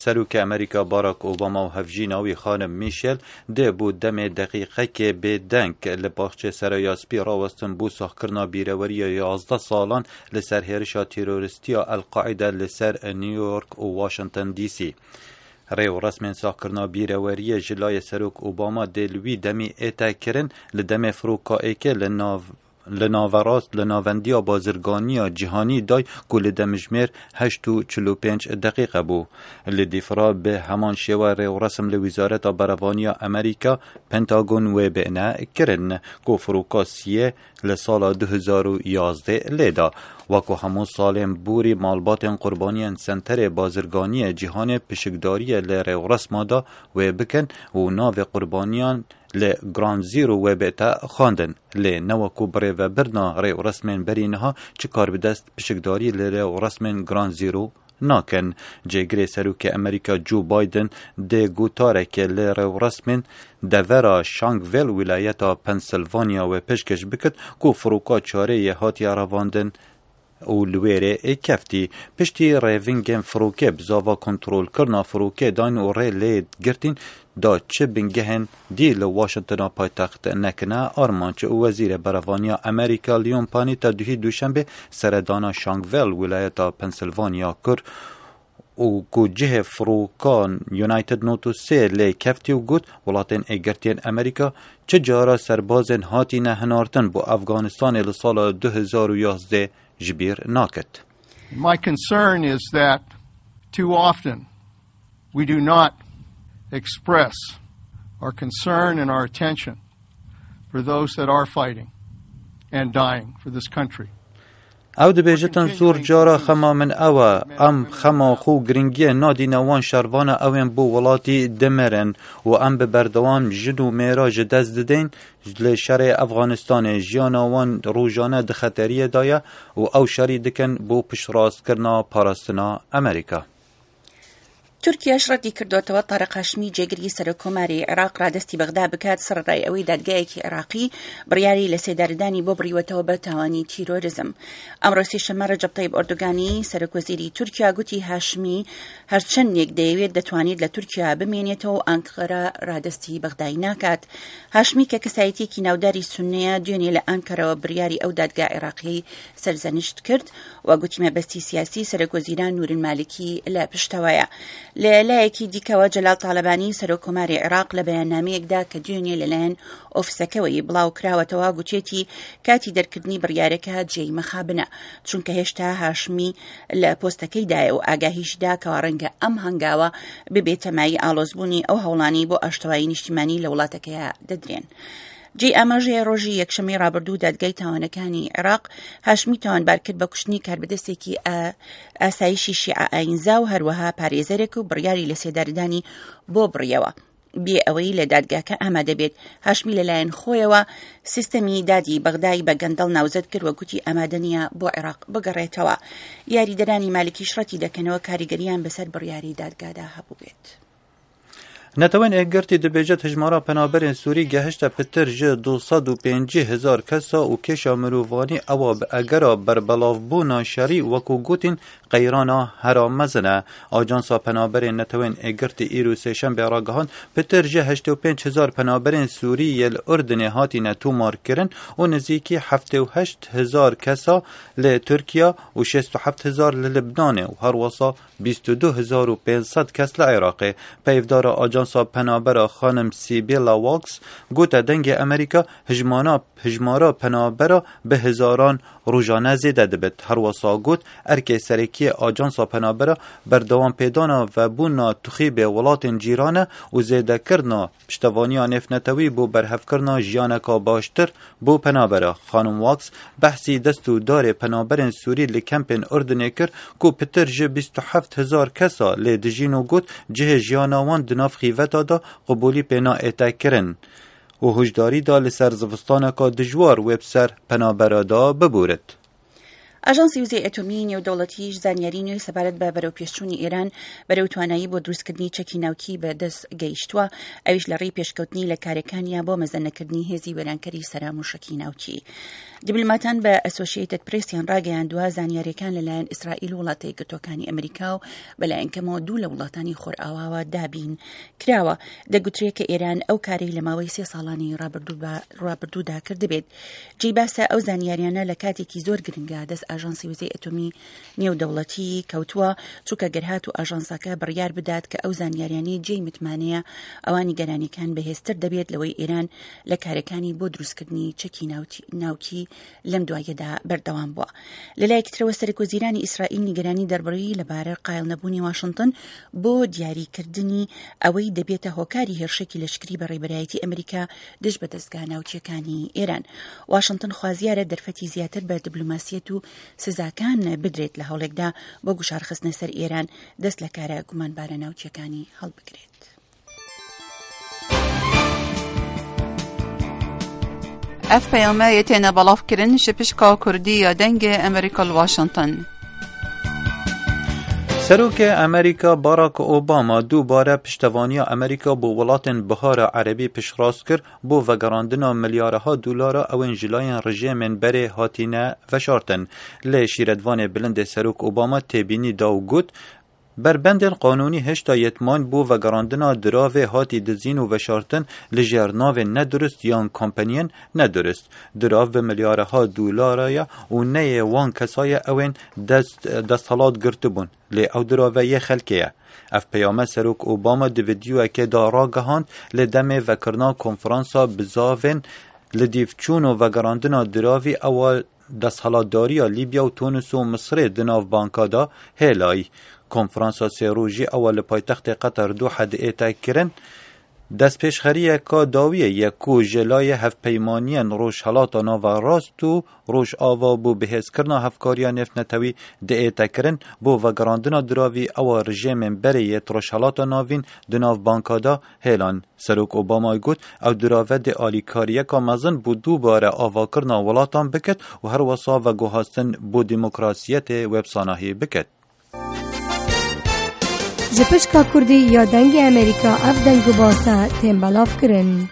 سروک امریکا باراک اوباما و هفجیناوی خانم میشل ده بود دم دقیقه که به دنگ لباخچه سرایاسپی راوستن بو ساخکرنا بیروری 11 سالان لسر هرشا تیروریستی القاعده لسر نیویورک و واشنطن دی سی. ریو رسم ساخکرنا بیروری جلای سروک اوباما دلوی دمی ایتا کرن لدم فروکا ایکه لناوندیا بازرگانی جهانی دای گل دمجمیر 8:45 دقیقه بو. لدیفرا به همان شیوه ریو رسم لوزارت بروانی امریکا پنتاگون و بنا کرن گو فروکاسیه لسال 2011 لیدا وکو همون سالم بوری مالبات قربانی سنتر بازرگانی جهان پشکداری لریو رسم دا و بکن و ناو قربانیان ل گراند زیرو و بیتا خواندن ل نوکو بری و برنا ریو رسمن برینها چه کار بدست پشکداری ل ریو رسمن گراند زیرو ناکن. جگری سروک امریکا جو بایدن ده گوتاره که ل ریو رسمن دورا شانگویل ولایتا پنسلوانیا و پشکش بکد کو فروکا چاره هاتی رواندن او لویره کفتی پشتی ریوینگن فروکه بزاوا کنترول کرنا فروکه داین و ری لید گرتین دا چه بنگهن دیل واشنطن پایتخت نکنه آرمانچه او وزیر بروانی امریکا لیون پانی تا دوشنبه سردانا شانگویل ولایتا پنسلوانیا کر او گوجه فروکان یونایتد نوتو سه لی کفتی و گود ولاتین ایگرتین امریکا چه جارا سربازن هاتی نهنارتن بو افغانستان لسال 2011 جبیر ناکت. My concern is that too often we do not express our concern and our attention for those that are fighting and dying for this country. او دبیجتن زور جارا خما من اوه ام خما خو گرنگی نادی نوان شروان اوین بو ولاتی دمرن و ام ببردوان جدو میراج دست ددین لشر افغانستان جیانوان روزانه دخطریه دایه و او شری دکن بو پشراست کرنا پاراستنا امریکا. تورکیا شرطی کردوتەوە طارق هاشمی جێگیری سەرۆکۆماری عێراق ڕادەستی بەغدا بکات سەرڕای ئەوەی دادگایەکی عێراقی بڕیاری لە سێداردانی بۆ بڕیوەتەوە بە تاوانی تیرۆریزم. ئەمڕۆ سێشەممە ڕەجەب طەیب ئەردۆغانی سەرۆکوەزیری تورکیا گوتی هاشمی هەرچەندێک دەیەوێت دەتوانێت لە تورکیا بمێنێتەوە و ئەنقەرە ڕادەستی بەغدای ناکات. هاشمی کە کەسایەتیەکی ناوداری سوننەیە دوێنێ لە ئەنکەرەوە بڕیاری ئەو دادگا عێراقی سەرزەنشت کرد و گوتی مەبەستی سیاسی سەرۆکوەزیران نورین مالکی لە پشتەوەیە. لەلایەکی دیکەوە جەلال تاالبانی سەرۆکۆماری عێراق لە بەیاننامەیەکدا کە دوێنێ لەلایەن ئۆفیسەکەوەی بڵاو کراوەتەوە گوتێتی کاتی دەرکردنی بڕیارەکە جێی مەخابنە چونکە هێشتا هاشمی لە پۆستەکەیدایە و ئاگاهیشدا کەوا ڕەنگە ئەم هەنگاوە ببێتە مای ئالۆزبوونی ئەو هەوڵانی بۆ ئاشتەوایی نیشتیمانی لە وڵاتەکەیە دەدرێن. جێ ئاماژەیە ڕۆژی یەکشەمەی ڕابردوو دادگای تاوانەکانی عێراق هاشمی تاوانبار کرد بە کوشتنی کاربەدەستێکی ئاسایشی شیعە ئاینزا و هەروەها پارێزەرێک و بڕیاری لە سێداردانی بۆ بڕیەوە بێ ئەوەی لە دادگاکە ئامادە بێت. هاشمی لەلایەن خۆیەوە سیستەمی دادی بەغدای بە گەندەڵ ناوزەت کرد و گوتی ئامادە نیە بۆ عێراق بگەڕێتەوە. یاریدەرانی مالکی شڕەتی دەکەنەوە کاریگەریان بەسەر بڕیاری دادگادا هەبوو بێت. نتوان اگرتی دبیجت هجمارا پنابرین سوری گهشت پتر جه 250,000 کسا و کشا مروفانی اواب اگرا بربلاف بونا شری وکو گوتین قیرانا هرام مزنه. آجانسا پنابرین نتوان اگرتی ایرو سیشن بیراگهان پتر جه 85,000 پنابرین سوری یل اردن هاتی نتو مار کرن و نزیکی 78,000 کسا لترکیا و 67,000 للبنان و هر وصا 22,500 کس لعراقه. پیفدار آجانسا پنابرا خانم سیبیلا واکس گوته دنگ امریکا هجمارا پنابرا به هزاران روزانه زیده دبت. هر وصا گوت ارکی سرکی آجانسا پنابرا بردوان پیدانا و بونا تخیب ولات جیرانه و زیده کرنا پشتوانی نفنتوی بو برهف کرنا جیانکا باشتر بو پنابرا. خانم واکس بحثی دستو دار پنابرین سوری لکمپین اردنه کر کو پتر جه 27,000 کسا لدجینو گوت جه جیانوان دناف خیوتا دا قبولی پینا ایتا کرن و هجداری دا لسر زوستانکا دجوار ویب سر پنابرا دا ببورد. ئاژانسی وزەی ئەتۆمی نێودەوڵەتیش زانیاری نوێی سەبارەت بە بەرەوپێشچوونی ئێران بەرەو توانایی بۆ دروستکردنی چەکی ناوکی بەدەست گەیشتووە، ئەویش لە ڕێی پێشکەوتنی لە کارەکانیان بۆ مەزەنەکردنی هێزی وەرانکەری سەرامۆشەکی ناوکی. دیبلۆماتان بە ئەسۆشیێتد پرێسیان ڕاگەیاندووە زانیاریەکان لەلایەن ئیسرائیل و وڵاتە یەکگرتووەکانی ئەمریکا و بەلایەنکەمەوە دوو لە وڵاتانی خۆرئاواوە دابین کراوە. دەگوترێت کە ئێران ئەو کارەی لە ماوەی 3 ساڵانی ڕابردوودا کرد دەبێت. جێی باسە ئەو زانیاریانە لە کاتێکی زۆر گرنگە دەست ئاژانسی وزەی ئەتۆمی نێودەوڵەتی کەوتووە، چونکە گەرهات و ئاژانسەکە بڕیار بدات کە ئەو زانیاریانی جێی متمانەیە ئەوانی گەرانیەکان بەهێزتر دەبێت لەوەی ئێران لە کارەکانی بۆ دروستکردنی چەکی ناوکی لەم دوایەدا بەردەوام بووە. لەلایەکترەوە سەرۆکوەزیرانی ئیسرائیل نیگەرانی دەربڕی لەبارەی قایڵ نەبوونی واشنگتن بۆ دیاریکردنی ئەوەی دەبێتە هۆکاری هێرشێکی لەشکری بەڕێبەرایەتی ئەمریکا دژ بە دەستگا ناوچیەکانی ئێران. واشنگتن خوازیارە دەرفەتی زیاتر بە دیبلۆماسیەت و سزاکان بدرێت لە هەوڵێکدا بۆ گوشارخستنە سەر ئێران دەست لە کارە گومانبارە ناوچیەکانی هەڵبگرێت. اف پیامه یتینه بلاف کرن شپشکا کردی یا دنگ امریکا لواشنگتن. سروک امریکا باراک اوباما دوباره پشتوانی امریکا بو ولاتن بهار عربی پشراست کرد بو وگراندنا ملیارها دلار اوین جلاین رژیم بره هاتینه وشارتن. لی شیردوان بلند سروک اوباما تبینی داو گوت بربند قانونی هشتا یتمان بو و گراندنا دراوه هاتی دزین و وشارتن لجرناو ندرست یان کمپانین ندرست. دراو به ملیارها دلاریا و نه وان کسای اوین دستالات گرت بون. لی او دراوه یه خلکیه. اف پیامه سروک اوباما دو ویدیو که دارا گهاند لدمه وکرنا کنفرانسا بزاوین لدیفچون و گراندنا دراوی اول دستالاتداری لیبیا و تونس و مصر دناو بانکا دا هلای. کنفرانسا سیروژی اول پایتخت قطر دو حد ایتا کرن دست پیشخریه که داویه یکو جلای هف پیمانین روش حالاتانا و راست و روش آوا بو بهز کرنا هفکاریا نفت نتوی ده ایتا کرن بو و گراندنا دراوی او رژیم بریت روش حالاتانا وین دناو بانکادا هیلان. سروک اوباما گوت او دراوه ده آلیکاریه که مزن بو دوباره آوا کرنا ولاتان بکت و هر وصا و گوهاستن بو دموکراسیت ویبساناهی بکت. جپشکا کردی یا دنگ امریکا اف دنگ باسا تیم بلاف کرن.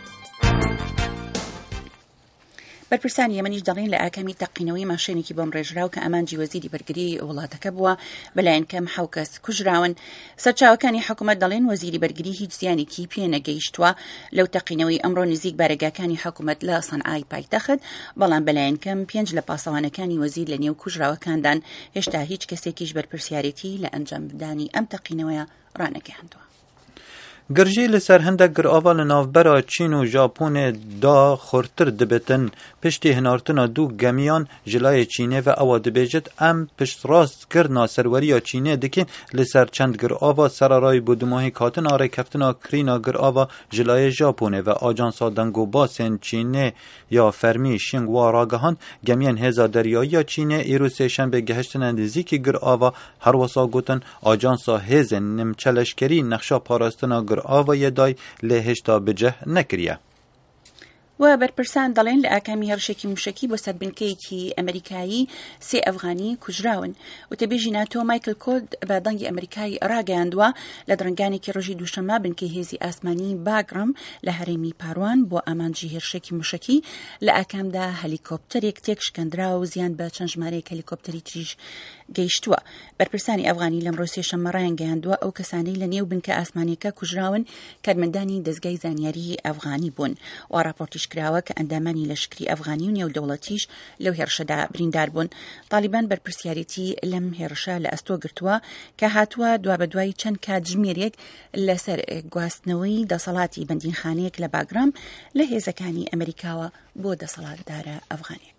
بەرپرسانی یەمەنیش دەڵێن لە ئاکامی تەقینەوەی ماشێنێکی بۆم ڕێژراو کە ئامانجی وەزیری بەرگری وڵاتەکە بووە بەلایەن کەم 7 کەس کوژراون. سەرچاوەکانی حکوومەت دەڵێن وەزیری بەرگری هیچ زیانێکی پێ نەگەیشتووە لەو تەقینەوەی ئەمڕۆ نزیک بارگاکانی حکوومەت لە سەنعای پایتەخت، بەڵام بەلایەن کەم 5 لە پاسەوانەکانی وەزیر لە نێو کوژراوەکاندان هێشتا هیچ کەسێکیش بەرپرسیارەتی لە ئەنجامدانی ئەم تەقینەوەیە ڕانەگەیاندووە. گرجی لسر هندک گر آوال نافبرا چین و ژاپن دا خورتر دبتن پشتی هنارتنا دو گمیان جلای چینه و اوا دبیجت ام پشت راست کرنا سروریا چینه دکین لسر چند گر آوا سرارای بودماهی کاتن آره کفتنا کرینا گر آوا جلای ژاپن و آجانسا دنگو باسن چینه یا فرمی شنگ و راگهان گمیان هزا دریایی چینه ایرو سیشن به گهشتن نزیکی گر آوا هر وسا گوتن آجانسا هزن نمچلشکری نقشا پاراستنا گر آوای دای لهشتا بجه نکریه. و بەرپرسان دەڵێن لە ئاکامی هەرشێکی موشکی بۆ سەربنکەیەکی ئەمریکایی 3 ئەفغانی کوژراون. وتەبێژی ناتۆ مایکل کۆد بە دەنگی ئەمریکای ڕاگەیاندووە لە درنگانێکی ڕۆژی دووشەمە بنکەی هێزی ئاسمانی باگرام لە هەرێمی پاروان بۆ ئامانجی هێرشێکی موشکی لە ئاکامدا هەلیکۆپتەرێک تێک شکەندراوە و زیان بە چەند ژمارەیەک هەلیکۆپتەری تریش گەیشتووە. بەرپرسانی ئەفغانی لەمڕۆ سێشەممە ڕایانگەیاندووە ئەو کەسانەی لە نێو بنکە ئاسمانیەکە کوژراون کارمەندانی دەستگای زانیاری ئەفغانی بوون و راپۆرتیش کراوە کە ئەندامانی لەشکری ئەفغانی و نێودەوڵەتیش لەو هێرشەدا بریندار بوون. تالیبان بەرپرسیارەتی لەم هێرشە لە ئەستۆ گرتووە کە هاتووە دوا بەدوای چەند کاتژمێرێک لەسەر گواستنەوەی دەسەڵاتی بەندینخانەیەک لە باگرام لە هێزەکانی ئەمریکاوە بۆ دەسەڵاتدارە ئەفغانیەکە.